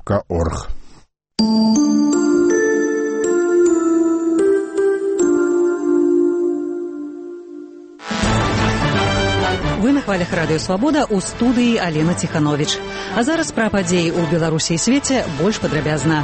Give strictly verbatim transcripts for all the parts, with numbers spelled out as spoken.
крапка орг. Вы на хвалях Радыё Свабода, у студыі Алена Ціхановіч. А зараз пра падзеі ў Беларусі і свеце больш падрабязна.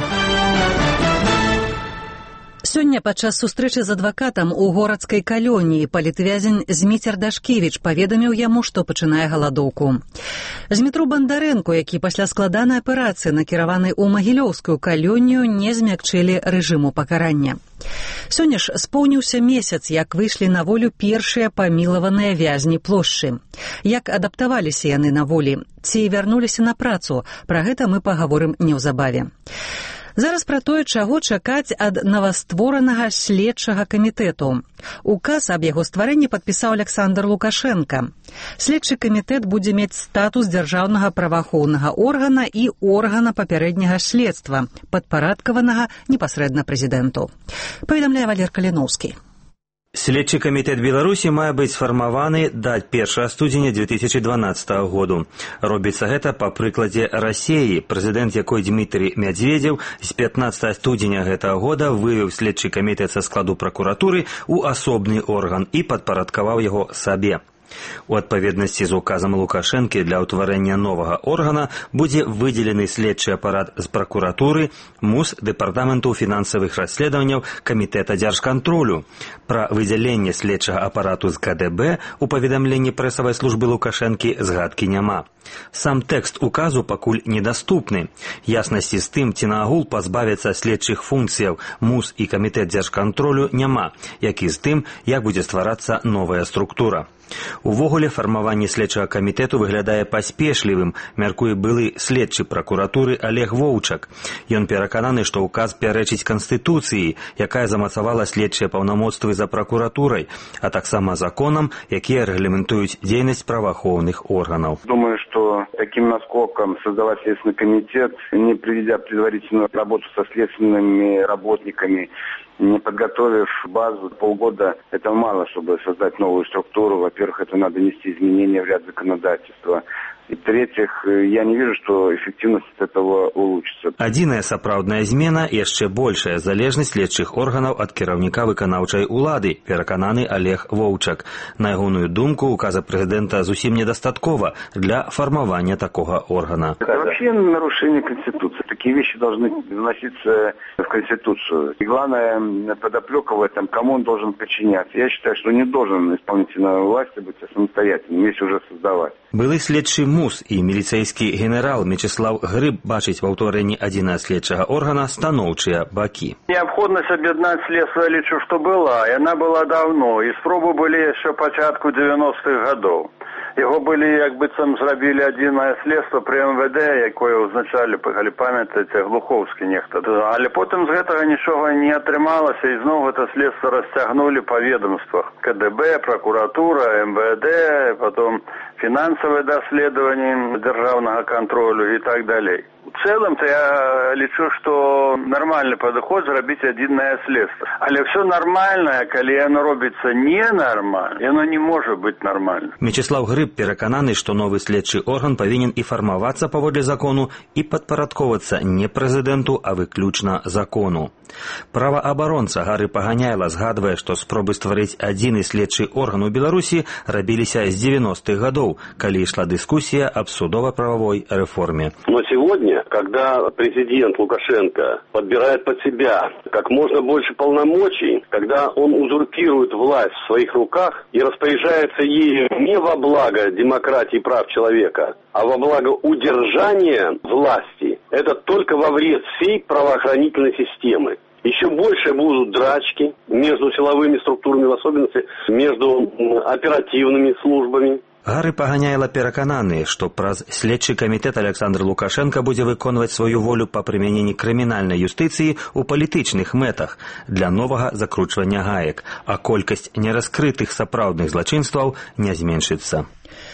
Сёння падчас сустрэчы з адвакатам у горацкай калоніі палітвязень Зміцер Дашкевіч паведаміў яму, што пачынае галадоўку. Змітру Бандарэнку, які пасля складанай аперацыі накіраваны ў магілёўскую калонію, не змякчылі рэжыму пакарання. Сёння ж споўніўся месяц, як выйшлі на волю першыя памілаваныя вязні плошчы. Як адаптаваліся яны на волі? Ці вярнуліся на працу? Пра гэта мы пагаворым неўзабаве. Зараз пра тое, чаго чакаць ад новастворанага следчага камітэту. Указ аб яго стварэнні падпісаў Александр Лукашенко. Следчы камітэт будзе мець статус дзяржаўнага праваахоўнага органа і органа папярэдняга следства, падпарадкаванага непасрэдна прэзідэнту. Паведамляе Валер Каліноўскі. Следчы камітэт Беларусі мае быць сфармаваны да першага студзеня две тысячи дванаццатага году. Робіцца гэта па прыкладзе Расеі, прэзідэнт якой Дмітрий Медведев з пятнаццатага студзеня гэтага года вывеў следчы камітэт са складу пракуратуры ў асобны орган і падпарадкаваў яго сабе. У адпаведнасці з указам Лукашэнкі для ўтварэння новага органа будзе выдзелены следчы апарат з пракуратуры, МУС, Дэпартаменту фінансавых расследаванняў, Камітэта дзяржкантролю. Пра выдзяленне следчага апарату з ка дэ бэ у паведамленні прэсавай службы Лукашэнкі згадкі няма. Сам тэкст указу пакуль недаступны. Яснасці з тым, ці наагул пазбавіцца следчых функцыяў МУС і Камітэт дзяржкантролю няма, як і з тым, як будзе стварацца новая структура. Увогуле, фармаванне следчага камітэту выглядае паспешлівым, мяркуе былы следчы пракуратуры Олег Воўчак. Ён перакананы, што ўказ пярэчыць Канстытуцыі, якая замацавала следчыя паўнамоцтвы за пракуратурай, а таксама законам, якія рэгламентуюць дзейнасць праваахоўных органаў. Думаю, что таким наскоком создавать Следственный комитет, не проведя предварительную работу со следственными работниками, не подготовив базу полгода, это мало, чтобы создать новую структуру. Во-первых, это надо нести изменения в ряд законодательства. И в-третьих, я не вижу, что эффективность от этого улучшится. Адзіная сапраўдная змена – яшчэ большая залежнасць следчых органаў ад кіраўніка выканаўчай улады, перакананы Олег Воўчак. На ягоную думку, указа прэзідэнта зусім недастаткова для фармавання такога органа. Это вообще нарушение Конституции. Такие вещи должны вноситься в Конституцию. И главное, подоплека в этом, кому он должен подчиняться. Я считаю, что не должен исполнительная власть быть самостоятельным, если уже создавать. Былы следчы МУС і міліцэйскі генерал Мечислав Грыб бачыць ва ўтварэнні адзінага следчага органа станоўчыя бакі. Неабходнасць аб'яднаць следства, я лічу, што была. Яна была давно, і спробы былі яшчэ пачатку девяностых гадоў. Яго былі, як быццам зрабілі адзінае следства пры эм вэ дэ, якое ўзначалі, калі памятаеце, Глухоўскі нехта. Але потым з гэтага нічога не атрымалася, і зноў гэта следства расцягнулі па ведомствах. ка дэ бэ, пракуратура, эм вэ дэ, потом фінансавыя даследаванні дзяржаўнага кантролю і так далей. У цэлым-то я лічу, што нармальны падыход зрабіць адзінае следства. Але ўсё нармальнае, калі яно робіцца ненармальна, яно не можа быць нармальным. Мечислав Грыб перакананы, што новы следчы орган павінен і фармавацца паводле закону, і падпарадковацца не прэзідэнту, а выключна закону. Праваабаронца Гары Паганяйла згадвае, што спробы стварыць адзіны следчы орган у Беларусі рабіліся з девяностых гадоў, калі ішла дыскусія аб судова-правовой реформе. Но сегодня, когда президент Лукашенко подбирает под себя как можно больше полномочий, когда он узурпирует власть в своих руках и распоряжается ею не во благо демократии и прав человека, а во благо удержания власти, это только во вред всей правоохранительной системы. Еще больше будут драчки между силовыми структурами, в особенности между оперативными службами. Гары Паганяйла перакананы, што праз следчы камітэт Александр Лукашенко будзе выконваць сваю волю па прымяненні крымінальнай юстыцыі ў палітычных мэтах для новага закручвання гаек, а колькасць нераскрытых сапраўдных злачынстваў не зменшыцца.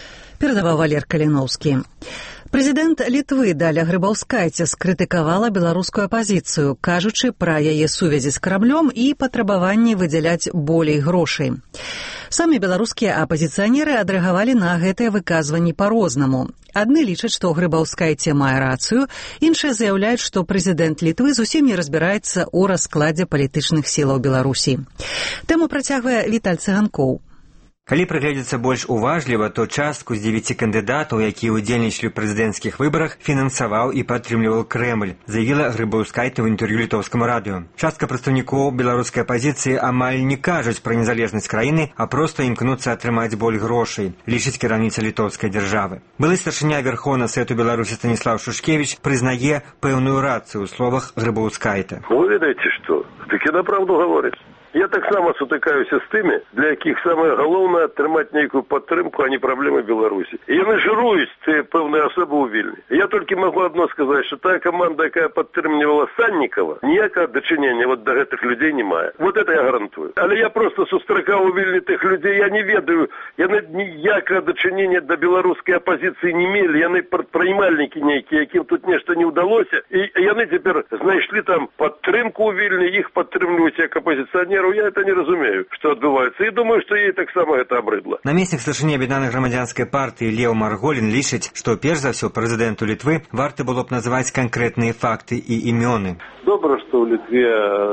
перадаваў Валер Каліноўскі. Прэзідэнт Літвы Даля Грыбаўскайце скрытыкавала беларускую апазіцыю, кажучы пра яе сувязі з караблём і патрабаванні выдзяляць болей грошай. Самі беларускія апазіцыянеры адрэагавалі на гэтыя выказванні па-рознаму. Адны лічаць, што Грыбаўскайце мае рацыю, іншыя заяўляюць, што прэзідэнт Літвы зусім не разбіраецца ў раскладзе палітычных сілаў Беларусі. Тэму працягвае Віталь Цыганкоў. Калі прыгледзецца больш уважліва, то частку з дзевяці кандыдатаў, якія ўдзельнічалі ў прэзідэнцкіх выбарах, фінансаваў і падтрымліваў Крэмль, заявіла Грыбаўскайце ў інтэрв'ю літоўскаму радыё. Частка прадстаўнікоў беларускай апазіцыі амаль не кажуць пра незалежнасць краіны, а проста імкнуцца атрымаць боль грошай, лічыць кіраўніца літоўскай дзяржавы. Былы старшыня Верховнага Савету Беларусі Станіслав Шушкевіч прызнае пэўную рацыю ў словах Грыбаўскайце. Вы ведаеце што? Такі на правду гаворыць. Я так само сутыкаюся з тымі, для якіх самае галоўнае атрымаць нейкую падтрымку, а не праблемы Беларусі. І яны жыруюць ці пэўныя асобы ў Вільні. Я толькі магу адно сказаць, што тая каманда, якая падтрымлівала Саннікава, ніякага дачынення вот да гэтых людзей не мае. Вот это я гарантую. Але я просто сустракаў у Вільні тых людзей, я не ведаю, яны ніякага дачынення да беларускай апазіцыі не мелі, яны прадпрымальнікі нейкія, якім тут нешта не ўдалося, і яны цяпер знайшлі там падтрымку ў Вільні, іх падтрымліваюць як апазіцыянеры. Я это не разумею, што адбываецца, і думаю, што ей таксама гэта абрыдла. Намеснік старшыні аб'яднанай грамадзянскай партыі Леў Марголін лічыць, што перш за ўсё прэзідэнту Літвы варта было б называць канкрэтныя факты і імёны. Добра, што ў Літве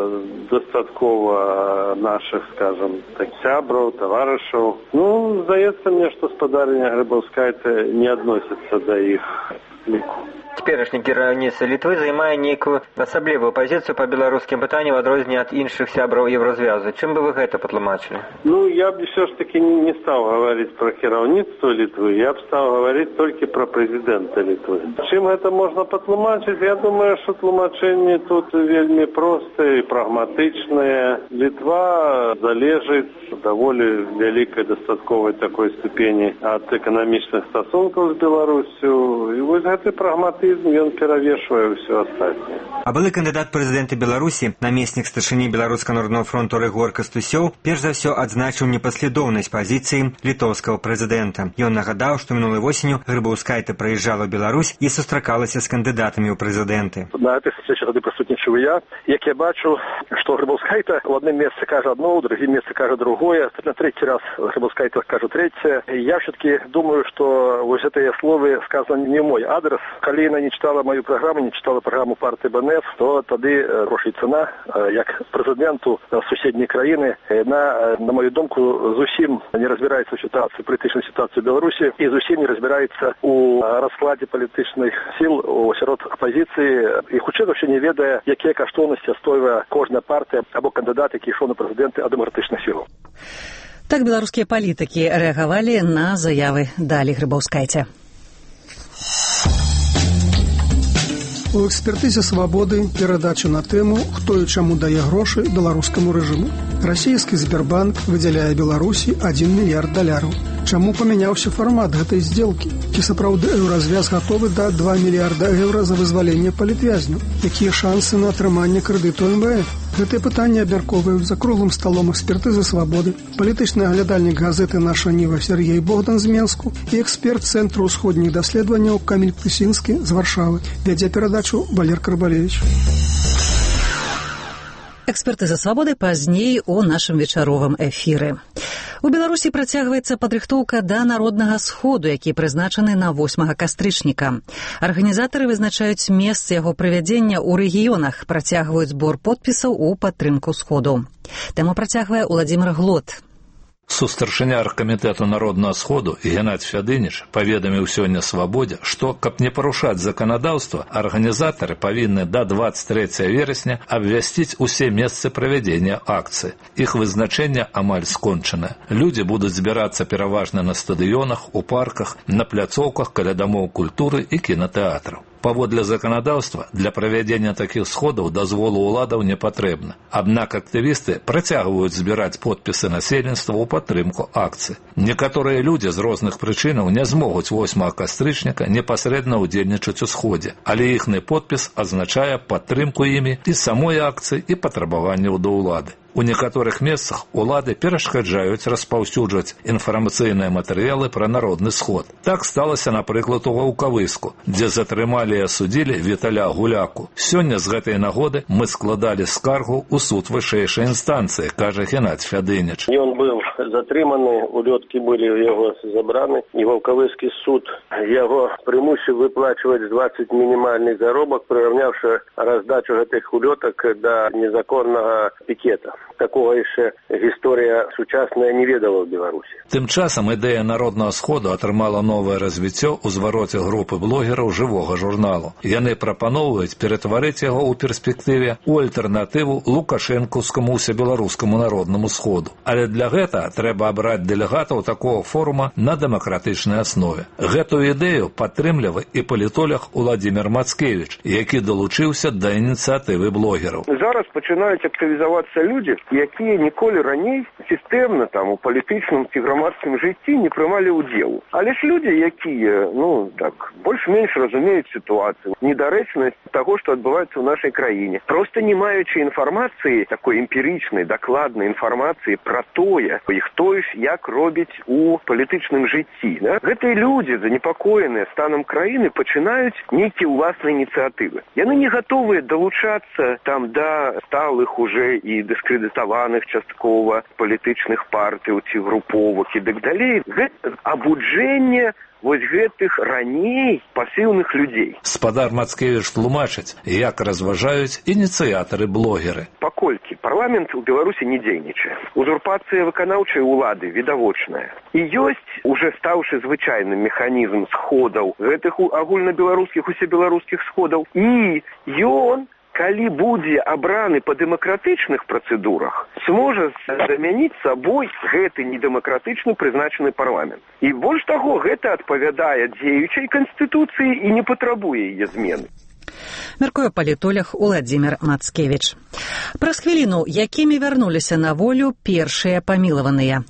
дастаткова нашых, скажам, так сябраў, таварышаў. Ну, здаецца мне, што спадарня Грыбаўскайце не адносіцца да іх ліку. Цяперашні кіраўніца Літвы займае нейкую асаблівую пазіцыю па беларускім пытанні ў адрозненні ад іншых сябраў Еўразвязу. Чым бы вы гэта патлумачылі? Ну, я б все ж таки не стаў гаварыць пра кіраўніцтва Літвы, я б стаў гаварыць толькі пра прэзідэнта Літвы. Чым гэта можна патлумачыць? Я думаю, што тлумачэнні тут вельмі простыя і прагматычныя. Літва залежыць даволі вялікай дастатковай такой ступені ад эканамічных стасункаў з Беларусю. І вось гэты прагматызм ён перавешвае ўсё астатняе. А былы кандыдат прэзідэнта Беларусі, намеснік старшыні Беларускага народнага фронту Рыгор Кастусёў, перш за ўсё адзначыў непаслядоўнасць пазіцыі літоўскага прэзідэнта. Ён нагадаў, што мінулай восенню Грыбаўскайце прыязджала ў Беларусь і сустракалася з кандыдатамі ў прэзідэнты. На гэтай сустрэчы тады прысутнічаў я, як я бачу, што Грыбаўскайце ў адным месцы кажа адно, ў другім месцы кажа другое, на трэці раз Грыбаўскайце кажа трэцяе. Я все-таки думаю, што вось гэтыя словы сказаны не мой адрес. Калі яна не читала мою программу, не читала программу партии БНФ, то тады грошай цена, як прэзідэнту суседняй краіны, яна, на мою думку, зусім не разбіраецца ў сітуацыі, палітычнай сітуацыі Беларусі і зусім не разбіраецца ў раскладзе палітычных сіл сярод апазіцыі і хутчэй вообще не ведае, якія каштоўнасці адстойвае кожная партыя або кандыдат, які ішоў на прэзідэнты ад дэмакратычных сілаў. Так беларускія палітыкі рэагавалі на заявы Далі Грыбаўскайце. У экспертызе «Свабоды» перадача на тэму «Хто і чаму дае грошы беларускаму рэжыму». Расійскі Сбербанк выдзяляе Беларусі адзін мільярд даляраў. Чаму памяняўся фармат гэтай здзелкі? Ці сапраўды Еўразвяз гатовы даць два мільярда еўра за вызваленне палітвязняў? Якія шансы на атрыманне крэдыту эм вэ эф? Гэтыя пытанні абмяркоўваюць за круглым сталом экспертызы «Свабоды», палітычны аглядальнік газеты «Наша Ніва» Сергей Богдан з Менску і эксперт Цэнтру ўсходніх даследаванняў Каміль Плесінскі з Варшавы. Вядзе перадачу Валер Карбалевіч. Экспертыза «Свабоды» пазней у нашым вечаровым эфіры. У Беларусі працягваецца падрыхтоўка да народнага сходу, які прызначаны на восьмага кастрычніка. Арганізатары вызначаюць месцы яго правядзення ў рэгіёнах, працягваюць збор подпісаў у падтрымку сходу. Тэму працягвае Уладзімир Глот. Сустаршыня аргкамітэту народнага сходу Геннадзь Фядыніч паведаміў сёння «Свабодзе», што, каб не парушаць заканадаўства, арганізатары павінны да дваццаць трэцяга верасня абвясціць усе месцы правядзення акцыі. Іх вызначэнне амаль скончанае. Людзі будуць збірацца пераважна на стадыёнах, у парках, на пляцоўках каля дамоў культуры і кінатэатраў. Паводле заканадаўства, для правядзення такіх сходаў дазволу ўладаў не патрэбна. Аднак актывісты працягваюць збіраць подпісы насельніцтва ў падтрымку акцыі. Некаторыя людзі з розных прычынаў не змогуць восьмага кастрычніка непасрэдна ўдзельнічаць у сходзе, але іхны подпіс азначае падтрымку імі і самой акцыі і патрабаванняў да ўлады. У некаторых месцах улады перашкаджаюць распаўсюджваць інфармацыйныя матэрыялы пра народны сход. Так сталася, напрыклад, у Ваўкавыску, дзе затрымалі і асудзілі Віталя Гуляку. Сёння з гэтай нагоды мы складалі скаргу ў суд вышэйшай інстанцыі, кажа Геннадзь Фядыніч. Ён быў затрыманы, улёткі былі ў яго забраны, і Ваўкавыскі суд яго прымусіў выплачваць дваццаць мінімальны заробак, прыраўняўшы раздачу гэтых улётак да незаконнага пікета. Такого яшчэ гісторыя сучасная не ведала ў Беларусі. Тым часам ідэя народнага сходу атрымала новае развіццё ў звароце групы блогераў жывога журналу. Яны прапаноўваюць ператварыць яго ў перспектыве ў альтэрнатыву лукашэнкаўскаму ўсебеларускаму народнаму сходу. Але для гэта трэба абраць дэлегатаў такого форума на дэмакратычнай аснове. Гэтую ідэю падтрымлівае і палітолог Уладзімір Мацкевіч, які далучыўся да ініцыятывы блогераў. Зараз пачынаюць актывізавацца людзі, якія ніколі раней сістэмна там у палітычным ці грамадскім жыцці не прымалі ўдзелу. Але ж людзі, якія, ну, так, больш-менш разумеюць сітуацыю, недарэчнасць таго, што адбываецца ў нашай краіне. Проста не маючы інфармацыі, такой эмпірычнай, дакладнай інфармацыі пра тое, і хто ж як робіць у палітычным жыцці. Да? Гэтыя людзі, занепакоеныя станам краіны, пачынаюць нейкія ўласныя ініцыятывы. Яны не гатовыя далучацца там да сталых уже і дыскрэдытаваных часткова палітычных партый ці груповак і так далей. Гэта абуджэнне вось гэтых раней пасіўных людзей. Спадар Мацкевіч тлумачыць, як разважаюць ініцыятары-блогеры. Паколькі парламент у Беларусі не дзейнічае, узурпацыя выканаўчай улады відавочная. І ёсць, уже стаўшы звычайным механізм сходаў, гэтых агульнабеларускіх, усебеларускіх сходаў, і ён, калі будзе абраны па дэмакратычных працэдурах, зможа замяніць сабой гэты недэмакратычны прызначаны парламент. І больш таго, гэта адпавядае дзеючай канстытуцыі і не патрабуе яе змены. Мяркуе палітолог Уладзімір Мацкевіч. Праз хвіліну, якімі вярнуліся на волю першыя памілаваныя.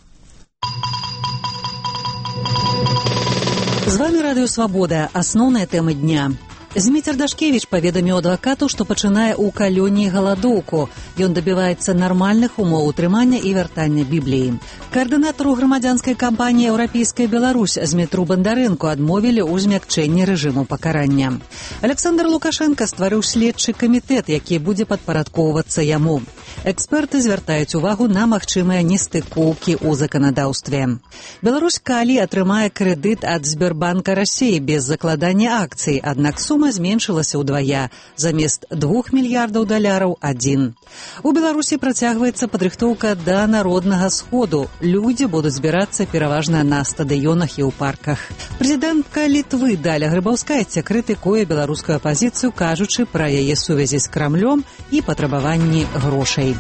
З вами Радыё Свабода. Асноўныя тэмы дня. Зміцер Дашкевіч паведаміў адвакату, што пачынае ў калоніі галадоўку. Ён дабіваецца нармальных умоў утрымання і вяртання Бібліі. Каардынатару грамадзянскай кампаніі «Еўрапейская Беларусь» Змітру Бандарэнку адмовілі ў змякчэнні рэжыму пакарання. Александр Лукашенко стварыў следчы камітэт, які будзе падпарадкоўвацца яму. Эксперты звяртаюць увагу на магчымыя нестыкоўкі ў заканадаўстве. Беларусь калі атрымае крэдыт ад Сбербанка России без закладання акцый, аднак сума зменшылася ўдвая, замест двух мільярдаў даляраў адзін. У Беларусі працягваецца падрыхтоўка да народнага сходу. Людзі будуць збірацца пераважна на стадыёнах і ў парках. Прэзідэнтка Літвы Даля Грыбаўскайце крытыкуе беларускую апазіцыю, кажучы пра яе сувязі з Крамлём і патрабаванні грошай.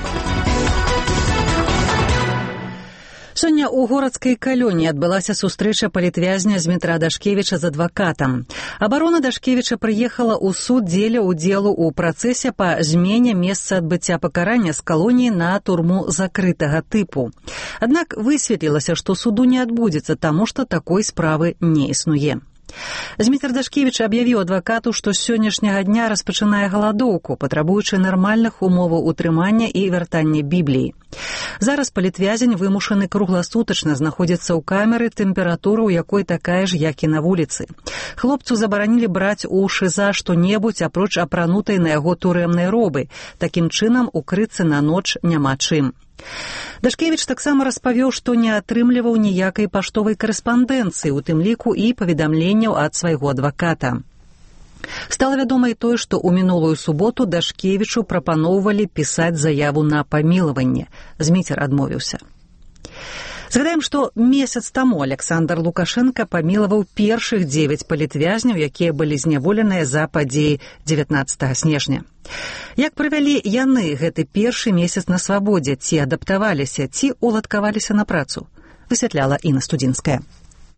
Сёння ў горацкай калоніі адбылася сустрэча палітвязня Змітра Дашкевіча з адвакатам. Абарона Дашкевіча прыехала ў суд дзеля ўдзелу ў працэсе па змене месца адбыцця пакарання з калоніі на турму закрытага тыпу. Аднак высветлілася, што суду не адбудзецца, таму што такой справы не існуе. Зміцер Дашкевіч аб'явіў адвакату, што з сённяшняга дня распачынае галадоўку, патрабуючы нармальных умоваў утрымання і вяртання Бібліі. Зараз палітвязень вымушаны кругласутачна знаходзіцца ў камеры, тэмпература ў якой такая ж, як і на вуліцы. Хлопцу забаранілі браць у шыза што-небудзь, апроч апранутай на яго турэмнай робы. Такім чынам укрыцца на ноч няма чым. Дашкевіч таксама распавёў, што не атрымліваў ніякай паштовай карэспандэнцыі, у тым ліку і паведамленняў ад свайго адваката. Стала вядома і тое, што ў мінулую суботу Дашкевічу прапаноўвалі пісаць заяву на памілаванне. Зміцер адмовіўся. Згадаем, што месяц таму Александр Лукашенко памілаваў першых дзевяць палітвязняў, якія былі зняволеныя за падзеі дзевятнаццатага снежня. Як правялі яны гэты першы месяц на свабодзе, ці адаптаваліся, ці уладкаваліся на працу, высвятляла Інна Студзінская.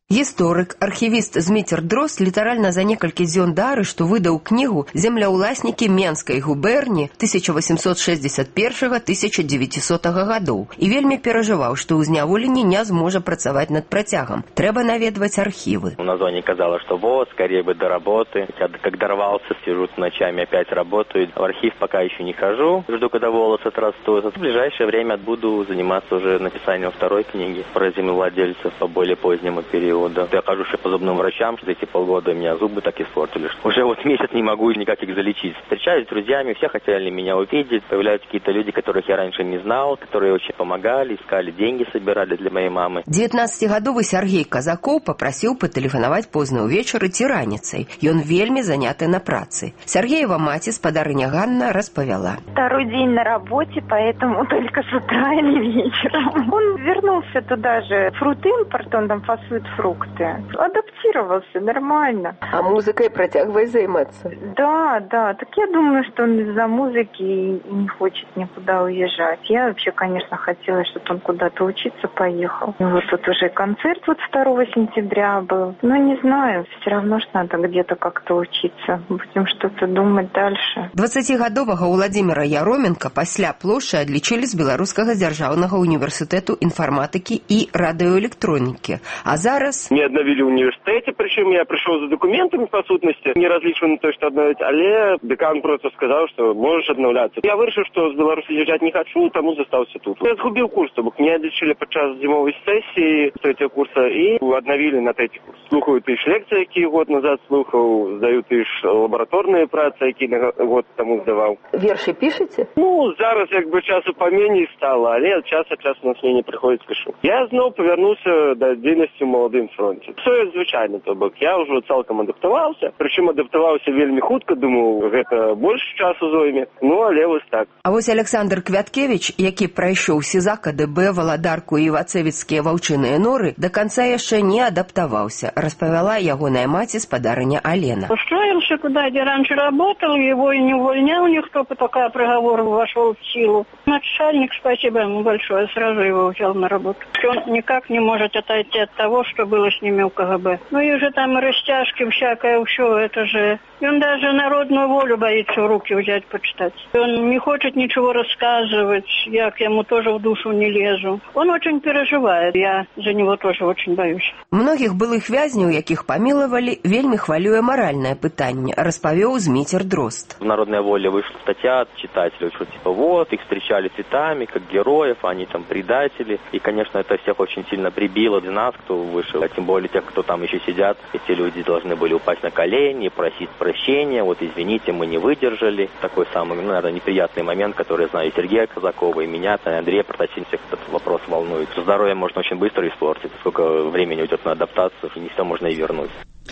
Гісторык, архівіст Зміцер Дрозд літаральна за некалькі дзён да арышту выдаў кнігу «Земляўласнікі Менскай губерні тысяча восемьсот шестьдесят первого — тысяча девятисотого гадоў» і вельмі перажываў, што ў зняволенні не зможа працаваць над працягам. Трэба наведваць архівы. На зоне казалось, что вот, скорее бы до работы. Я как дорвался, сижу ночами, опять работаю. В архив пока еще не хожу, жду, когда волосы отрастут. В ближайшее время буду заниматься уже написанием второй книги про землевладельцев по более позднему периоду. Я хожу еще по зубным врачам, что за эти полгода у меня зубы так испортились. Уже вот месяц не могу никак их залечить. Встречаюсь с друзьями, все хотели меня увидеть. Появляются какие-то люди, которых я раньше не знал, которые очень помогали, искали деньги, собирали для моей мамы. девятнаццацігадовы Сергей Казакоў папрасіў патэлефанаваць позна ўвечары ці раніцай. Ён вельмі заняты на працы. Сергеева маці, спадарыня Ганна, распавяла. Второй день на работе, поэтому только с утра или вечером. Он вернулся туда же. Фрут-импорт, он там фасует фрукты. Адаптировался нормально. А музыкой протягивает заниматься? Да, да. Так я думаю, что он из-за музыки не хочет никуда уезжать. Я вообще, конечно, хотела, чтобы он куда-то учиться поехал. И вот тут уже концерт вот второго сентября был. Но не знаю, все равно, что надо где-то как-то учиться. Будем что-то думать дальше. дваццацігадовага Владимира Яроменко пасля плошчы адлічылі з Беларускага дзяржаўнага універсітэту інфарматыкі і радыёэлектронікі. А зараз не аднавілі ў універсітэце, прычым я прыйшоў за дакументамі па сутнасці, не разлічваю на то, што аднавіць, але дэкан проста сказаў, што можаш аднаўляцца. Я вырашыў, што з Беларусі з'язджаць не хачу, таму застаўся тут. Я згубіў курс, то бок не адлічылі падчас зімовай сесіі трэцяга курса і аднавілі на трэці курс. Слухаю тыя ж лекцыі, якія год назад слухаў, здаю тыя ж лабараторныя працы, якія год таму здаваў. Вершы пішаце? Ну, зараз як бы часу паменей стала, але час ад часу на смене прыходзіць пішу. Я зноў павярнуўся да дзейнасці ў маладым фронте. Все звычайно, то бок я ўжо цалкам адаптаваўся, прычым адаптаваўся вельмі хутка, думаю, гэта больш часу зойме, ну але вось так. А вось Александр Квяткевич, які прайшоў СІЗАК, АДБ, Валадарку і вацэвіцкія ваўчыныя норы, да канца яшчэ не адаптаваўся, распавяла ягоная маці, спадарыня Алена. Устроился туда, где раньше работал, его и не увольнял никто, пока приговор вошел в силу. Начальник, спасибо ему большое, сразу его взял на работу. Он никак не может отойти от того, что было с ними у КГБ. Ну и же там растяжки, всякое, все, это же... И он даже народную волю боится в руки взять, почитать. Он не хочет ничего рассказывать, я к ему тоже в душу не лезу. Он очень переживает, я за него тоже очень боюсь. Многих былых вязняў, якіх памілавалі, вельмі хвалюе маральнае пытанне, распавёў Зміцер Дрозд. В «Народной воле» вышла статья от читателей, что типа вот, их встречали цветами, как героев, они там предатели. И, конечно, это всех очень сильно прибило для нас, кто вышел, а тем более тех, кто там еще сидят. Эти люди должны были упасть на колени, просить прощения, вот извините, мы не выдержали. Такой самый, ну, наверное, неприятный момент, который я знаю и Сергея Казакова, и меня, и Андрея Протасин, всех этот вопрос волнует. Здоровье можно очень быстро испортить, сколько времени уйдет на адаптацию, и не все можно и вернуть.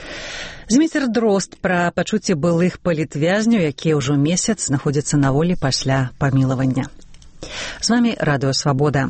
Зміцер Дрозд пра пачуцці былых палітвязняў, якія ўжо месяц знаходзяцца на волі пасля памілавання. З вамі Радыё Свабода.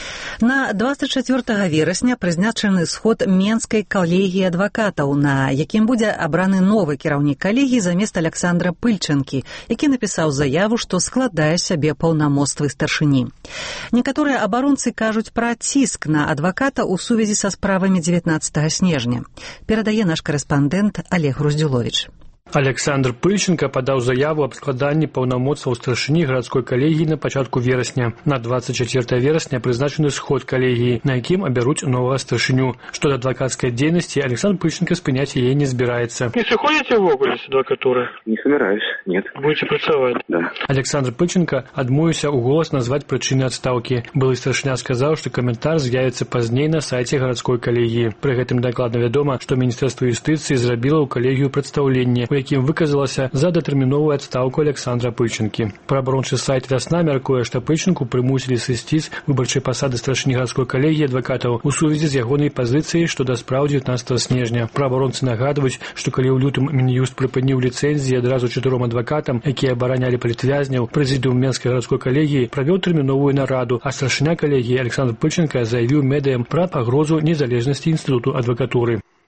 На двадцать чацвёртага верасня прызначаны сход Менскай калегіі адвакатаў, на якім будзе абраны новы кіраўнік калегіі замест Александра Пыльчанкі, які напісаў заяву, што складае сябе паўнамоцтвы старшыні. Некаторыя абаронцы кажуць пра ціск на адваката ў сувязі са справамі дзевятнаццатага снежня. Перадае наш карэспандэнт Олег Груздзюловіч. Александр Пыльченко падаў заяву аб складанні паўнамоцтваў старшыні гарадской калегіі на пачатку верасня. На двадцать чацвёртае верасня прызначаны сход калегіі, на якім абяруць новага старшыню. Што да адвакацкай дзейнасці, Александр Пыльченко спыняць яе не збіраецца. Не сыходзіце ўвогуле з адвакатуры? Не собираюсь, нет. Будете працаваць? Да. Александр Пыльченко адмовіўся ў голас назваць прычыны адстаўкі. Былы старшыня сказаў, што каментар з'явіцца пазней на сайце гарадской калегіі. Пры гэтым дакладна вядома, што Міністэрства юстыцыі зрабіла ў калегію прадстаўленне, у якім выказалася за датэрміновую адстаўку Александра Пыльченкі. Праабарончы сайт «Вясна» мяркуе, што Пыльченку прымусілі сысці з выбарчай пасады старшыні гарадской калегіі адвакатаў у сувязі з ягонай пазіцыяй што да спраў дзевятнаццатага снежня. Праабаронцы нагадваюць, што калі ў лютым Мін'юст прыпыніў ліцэнзіі адразу чатыром адвакатам, якія абаранялі палітвязняў, прэзідыум Менскай гарадской калегіі правёў тэрміновую нараду, а старшыня калегіі Александр Пыльченко заявіў медыям пра пагрозу незалежнасці інстытуту адвакатуры.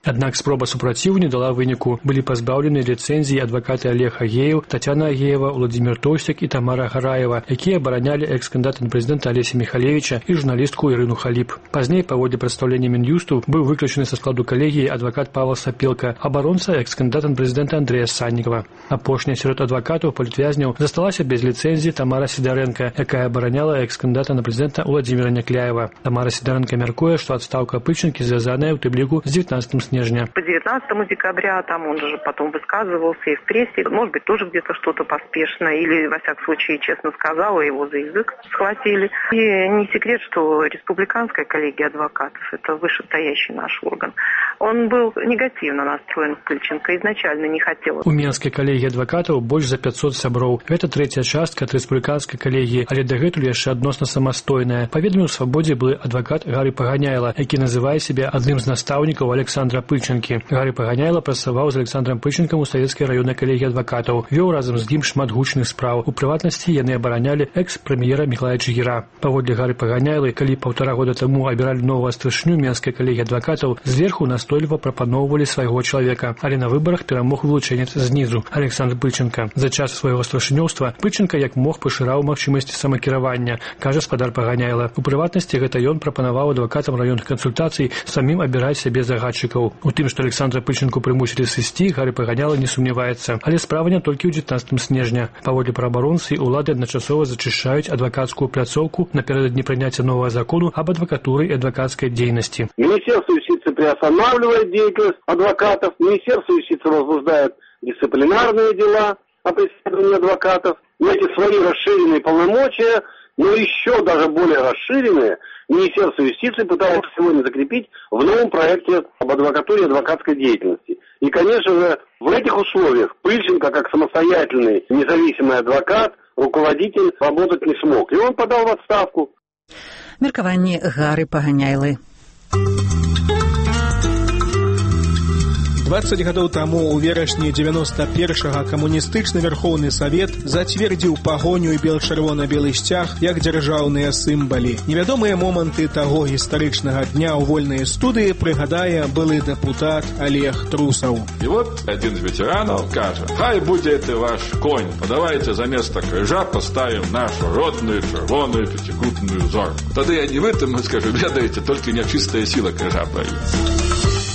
Аднак спроба супраціву не дала выніку. Былі пазбаўлены ліцэнзіі адвакаты Олег Агеев, Татьяна Агеева, Владимир Толстик і Тамара Гараева, якія абаранялі экс-кандидата на прэзідэнта Алеся Михалевича і журналістку Ірыну Халіп. Пазней, паводле прадстаўлення Мін'юсту, быў выключаны са складу калегіі адвакат Павла Сапелка, абаронца экс-кандидата на прэзідэнта Андрэя Саннікава. Апошняя сярод адвакатаў палітвязняў засталася без ліцэнзіі Тамара Сідарэнка, якая абараняла экс-кандидата на прэзідэнта Владимира Някляева. Тамара Сідарэнка мяркуе, што адстаўка Пыльчынкі звязаная ў тым ліку з девятнадцатым снежня. По девятнадцатому декабря там он же потом высказывался и в прессе, может быть, тоже где-то что-то поспешно, или, во всяком случае, честно сказала, его за язык схватили. И не секрет, что республиканская коллегия адвокатов, это вышестоящий наш орган, он был негативно настроен к Пыльченко, изначально не хотел. У Менскай калегіі адвакатаў больш за пятьсот сяброў. Гэта трэцяя частка ад рэспубліканскай калегіі, але дагэтуль яшчэ адносна самастойная. Паведаміў свабодзе былы адвакат Гары Паганяйла, які называе сябе адным з настаўнікаў Александра Пыльченкі. Гары Паганяйла працаваў з Александром Пыльченкам у савецкай раённай калегіі адвакатаў. Вёў разам з ім шмат гучных спраў. У прыватнасці яны абаранялі экс-прэм'ера Мікалая Чигіра. Паводле Гары Паганяйлы, калі паўтара года таму абіралі новага старшыню Менскай калегіі адвакатаў, зверху настойліва прапаноўвалі свайго чалавека, але на выбарах перамог вылучэнец знізу Александр Пыльченка. За час свайго старшынёўства Пыльченка як мог пашыраў магчымасці самакіравання, кажа спадар Паганяйла. У прыватнасці гэта ён прапанаваў адвакатам раённых кансультацый самім абіраць сябе загадчыкаў. У тым, што Александра Пыльченку прымусілі сысці, Гары Паганяйла не сумняваецца. Але справа не толькі ў девятнадцатым снежня. Паводле праабаронцы, улады адначасова зачышчаюць адвакацкую пляцоўку напярэдадні прыняцця новага закону об адвакатуры и адвокатской деятельности. Министерство юстиции приостанавливает деятельность адвокатов, Министерство юстиции возбуждает дисциплинарные дела о преследовании адвокатов. Но эти свои расширенные полномочия, но еще даже более расширенные, Министерство юстиции пытается сегодня закрепить в новом проекте об адвокатуре и адвокатской деятельности. И, конечно же, в этих условиях Пыльченко, как самостоятельный независимый адвокат, руководитель, работать не смог. И он подал в отставку. Меркаванні Гары Паганяйлы. двадцать гадоў таму у верасні девяносто першага камуністычны Верховны Савет зацвердзіў пагоню і бел-чырвона-белы сцяг як дзяржаўныя сімвалы. Невядомыя моманты таго гістарычнага дня ў вольнай студыі прыгадае былы дэпутат Олег Трусаў. И вот один из ветеранов кажет: хай будет это ваш конь, давайте за место крыжа поставим нашу родную червоную пятикутную зорку. Тогда я не в этом скажу, ведаете, только нечистая сила крыжа боится.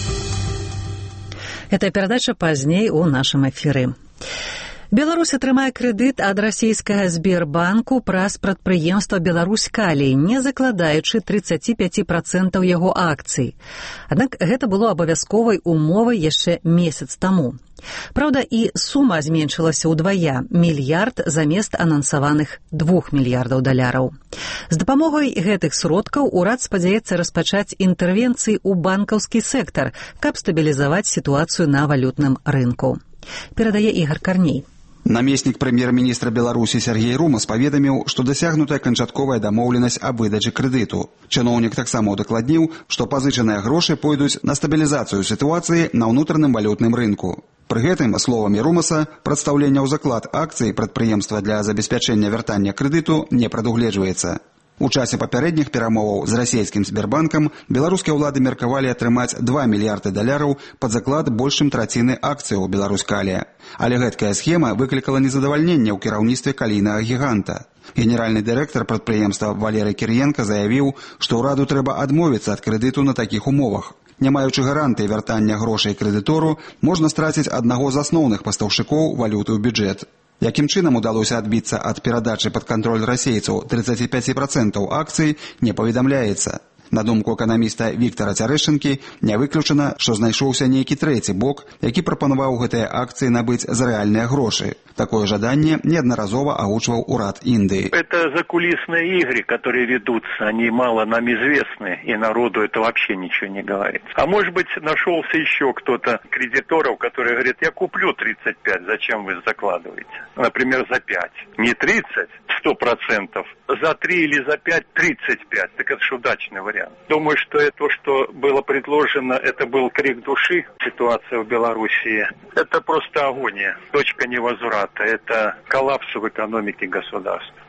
Эта перадача пазней у нашым эфіры. Беларусь атрымае крэдыт ад расійскага Сбербанку праз прадпрыемства «Беларусь-Калій», не закладаючы тридцать пять процентов яго акцый. Аднак гэта было абавязковай умовай яшчэ месяц таму. Праўда, і сума зменшылася ўдвая – мільярд замест анансаваных двух мільярдаў даляраў. З дапамогай гэтых сродкаў урад спадзяецца распачаць інтэрвенцыі ў банкаўскі сектар, каб стабілізаваць сітуацыю на валютным рынку. Перадае Ігор Карней. Намеснік прэм'ер-міністра Беларусі Сергей Румас паведаміў, што дасягнутая канчатковая дамоўленасць аб выдачы крэдыту. Чыноўнік таксама ўдакладніў, што пазычаныя грошы пойдуць на стабілізацыю сітуацыі на ўнутраным валютным рынку. Пры гэтым, словамі Румаса, прадстаўленне ў заклад акцый прадпрыемства для забеспячэння вяртання крэдыту не прадугледжваецца. У часе папярэдніх перамоваў з расійскім Сбербанкам беларускія ўлады меркавалі атрымаць два мільярды даляраў пад заклад больш чым траціны акцыяў «Беларусь-Калія». Але гэткая схема выклікала незадавальненне ў кіраўніцтве калійнага гіганта. Генеральны дырэктар прадпрыемства Валерый Кірыенка заявіў, што ўраду трэба адмовіцца ад крэдыту на такіх умовах. Не маючы гарантыі вяртання грошай крэдытору, можна страціць аднаго з асноўных пастаўшчыкоў валюты ў бюджэт. Якім чынам удалося адбіцца ад перадачы пад кантроль расейцаў тридцать пять процентов акцый, не паведамляецца. На думку эканаміста Віктара Цярэшчынкі, не выключана, што знайшоўся нейкі трэці бок, які прапанаваў гэтыя акцыі набыць за рэальныя грошы. Такое жаданне неодноразово огучивал урад Индии. Это закулисные игры, которые ведутся, они мало нам известны, и народу это вообще ничего не говорит. А может быть, нашелся еще кто-то кредиторов, который говорит: я куплю тридцать пять, зачем вы закладываете? Например, за пять. Не тридцать, сто процентов, за три или за пять, тридцать пять. Так это же удачный вариант. Думаю, что это то, что было предложено, это был крик души. Ситуация в Белоруссии. Это просто агония, точка невозврата. Это коллапс в экономике государства.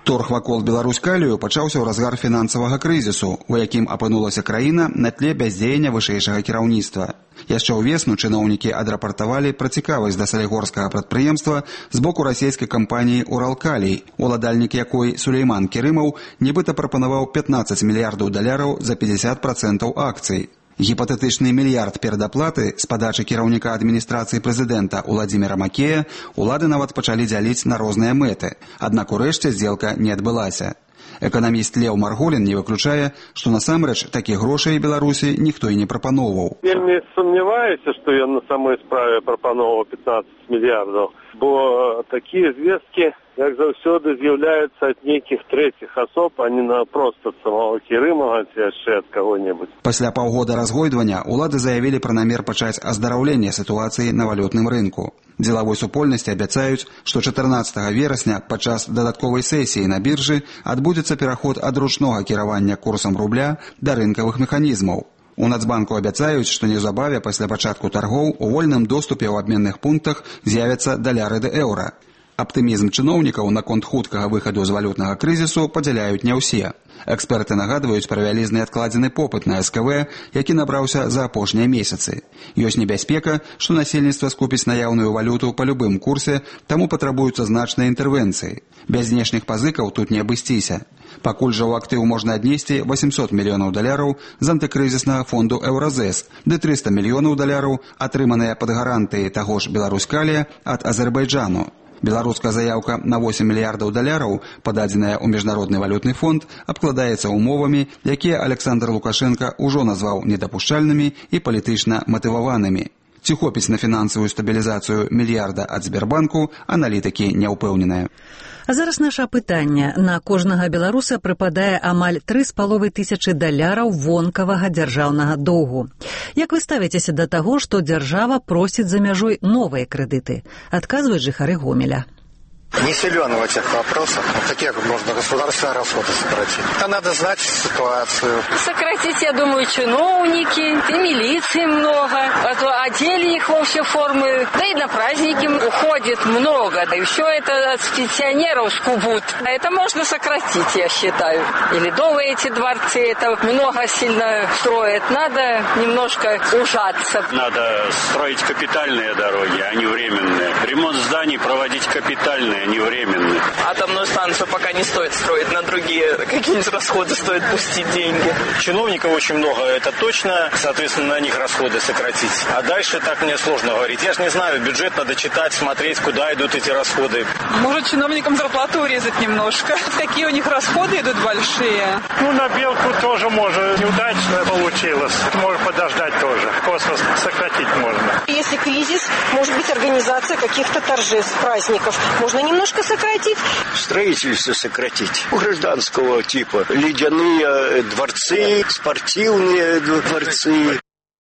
Торг вакол Беларусь-Калію пачаўся ў разгар фінансавага крызісу, у якім апынулася краіна на тле бяздзеяння вышэйшага кіраўніцтва. Яшчэ ўвесну чыноўнікі адрапартавалі пра цікавасць да салігорскага прадпрыемства з боку расійскай кампаніі «Уралкалій», уладальнік якой Сулейман Керымаў нібыта прапанаваў пятнаццаць мільярдаў даляраў за пятьдесят процентаў акцый. Гіпатэтычны мільярд перадаплаты з падачы кіраўніка адміністрацыі прэзідэнта Уладзіміра Макея улады нават пачалі дзяліць на розныя мэты, аднак урэшце здзелка не адбылася. Эканаміст Леў Марголін не выключае, што насамрэч такіх грошай Беларусі ніхто і не прапаноўваў. Вельмі сумняваюся, што ён на самой справе прапаноўваў пятнаццаць мільярдаў, бо такія звесткі, як заўсёды, з'яўляюцца ад нейкіх трэціх асоб, а не на проста самого Керымова ці яшчэ ад каго-небудзь. Пасля паўгода разгойдвання улады заявілі пра намер пачаць аздараўленне сітуацыі на валютным рынку. Дзелавой супольнасці абяцаюць, што чатырнаццатага верасня падчас дадатковай сесіі на біржы адбудзецца пераход ад ручнога кіравання курсам рубля да рынкавых механізмаў. У Нацбанку абяцаюць, што неўзабаве пасля пачатку таргоў у вольным доступе ў абменных пунктах з'явяцца даляры да еўра. Аптымізм чыноўнікаў наконт хуткага выхаду з валютнага крызісу падзяляюць не ўсе. Эксперты нагадваюць пра вялізны адкладзены попыт на эс ка вэ, які набраўся за апошнія месяцы. Ёсць небяспека, што насельніцтва скупіць наяўную валюту па любым курсе, таму патрабуюцца значныя інтэрвенцыі. Без знешніх пазыкаў тут не абысціся. Пакуль жа ў актыў можна аднесці восемьсот мільёнаў даляраў з антыкрызіснага фонду «Еўразэс», ды трыста мільёнаў даляраў, атрыманыя пад гарантыі таго ж Беларусь-Калія ад Азербайджану. Беларуская заяўка на восемь мільярдаў даляраў, пададзеная ў міжнародны валютны фонд, абкладаецца умовамі, якія Александр Лукашенко ўжо назваў недапушчальнымі і палітычна матываванымі. Ці хопіць на фінансавую стабілізацыю мільярда ад Сбербанку, аналітыкі не ўпэўненыя. А зараз наша пытанне. На кожнага беларуса прыпадае амаль тры з паловай тысячы даляраў вонкавага дзяржаўнага доўгу. Як вы ставіцеся да таго, што дзяржава просіць за мяжой новыя крэдыты? Адказваюць жыхары Гомеля. Не силен в этих вопросах. Какие можно государственные расходы сократить? Это надо знать ситуацию. Сократить, я думаю, чиновники, и милиции много, а то одели их во все формы, да и на праздники уходит много. Да еще это от пенсионеров скубут. А это можно сократить, я считаю. Или новые эти дворцы, это много сильно строят. Надо немножко ужаться. Надо строить капитальные дороги, а не временные. Ремонт зданий проводить капитальные, а не временные. Атомную станцию пока не стоит строить, на другие какие-нибудь расходы стоит пустить деньги. Чиновников очень много, это точно, соответственно, на них расходы сократить. А дальше так мне сложно говорить. Я же не знаю, бюджет надо читать, смотреть, куда идут эти расходы. Может, чиновникам зарплату урезать немножко. Такие у них расходы идут большие. Ну, на белку тоже может. Неудачно получилось. Может подождать тоже. Космос сократить можно. Если кризис, может быть, организация каких-то торжеств, праздников. Можно немножко сократить. Строительство сократить. У гражданского типа. Ледяные дворцы, спортивные дворцы.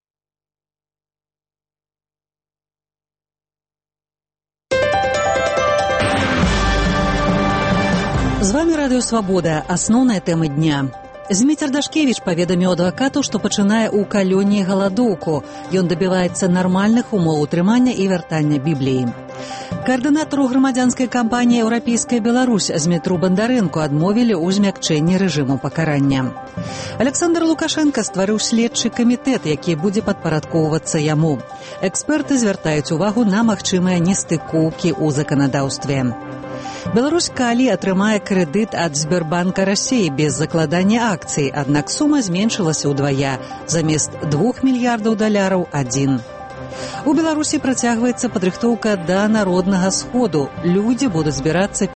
З вами Радыё Свабода. Асноўная тэма дня. Зміцер Дашкевіч паведаміў адвакату, што пачынае ў калоніі галадоўку. Ён дабіваецца нармальных умоў утрымання і вяртання Бібліі. Каардынатару грамадзянскай кампаніі «Еўрапейская Беларусь» Змітру Бандарэнку адмовілі ў змякчэнні рэжыму пакарання. Александр Лукашенко стварыў следчы камітэт, які будзе падпарадкоўвацца яму. Эксперты звяртаюць увагу на магчымыя нестыкоўкі ў заканадаўстве. Беларусь-Калій атрымае крэдыт ад Сбербанка Расіі без закладання акцый, аднак сума зменшылася ўдвая, замест двух мільярдаў даляраў адзін. У Беларусі працягваецца падрыхтоўка да народнага сходу. Людзі будуць збірацца